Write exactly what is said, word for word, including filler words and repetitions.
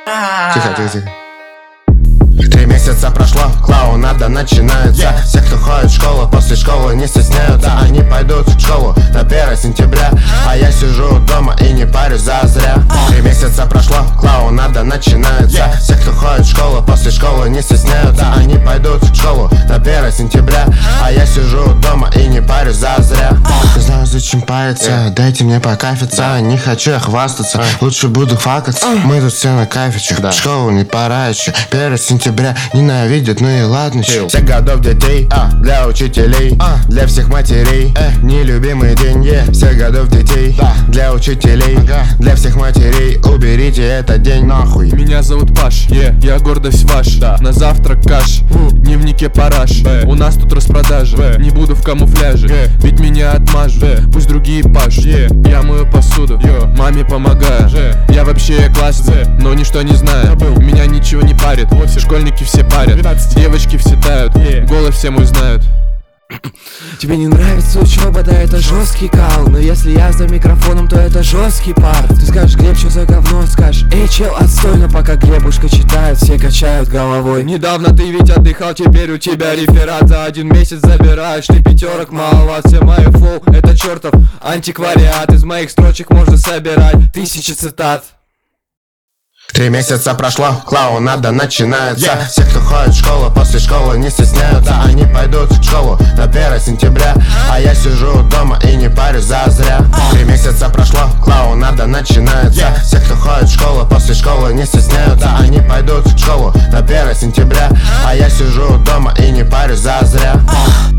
Тихо, тихо, тихо. Три месяца прошло, клоунада начинается. yeah. Все, кто ходит в школу, после школы не стесняются. Они пойдут в школу на первое сентября, а я сижу дома и не парюсь зазря. Три месяца прошло, клоунада начинается. yeah. Все, кто ходит в школу, после школы не стесняются. Они пойдут в школу на первое сентября, а я сижу дома и не парюсь зазря. Не знаю, зачем париться, yeah. дайте мне покафиться. yeah. Не хочу я хвастаться, yeah. лучше буду факаться. uh. Мы тут все на кафечек, yeah. в школу не пора еще. Первое сентября ненавидят, ну и ладно. Чё. Всех годов детей, а, для учителей, а, для всех матерей, э, нелюбимый день, yeah. Всех годов детей, да. для учителей, ага. для всех матерей, уберите этот день нахуй. Меня зовут Паш, yeah. я гордость ваш, да. на завтрак каш, mm. дневнике параш, yeah. у нас тут распродажа, yeah. не буду в камуфляже, yeah. ведь меня отмажут, yeah. пусть другие пашут, yeah. я мою посуду, yeah. маме помогаю, yeah. я вообще классный, yeah. но ничто не знаю, меня ничего не парит, школьники все парят, двенадцать. Девочки все тают, yeah. голос все мой знают. Тебе не нравится учеба, да это жесткий кал. Но если я за микрофоном, то это жесткий пар. Ты скажешь, Глеб, что за говно? Скажешь, эй, чел, отстой. Но пока Глебушка читает, все качают головой. Недавно ты ведь отдыхал, теперь у тебя реферат. За один месяц забираешь ты пятерок, маловат. Все мои флоу, это чертов антиквариат. Из моих строчек можно собирать тысячи цитат. Три месяца прошло, клоунада начинается. yeah. Все, кто ходит в школу, после школы не стесняются. Они пойдут в школу на первое сентября, а я сижу дома и не парюсь зазря. Три месяца прошло, клоунада начинается. yeah. Все, кто ходит в школу, после школы не стесняются. Они пойдут в школу на первое сентября, а я сижу дома и не парюсь зазря.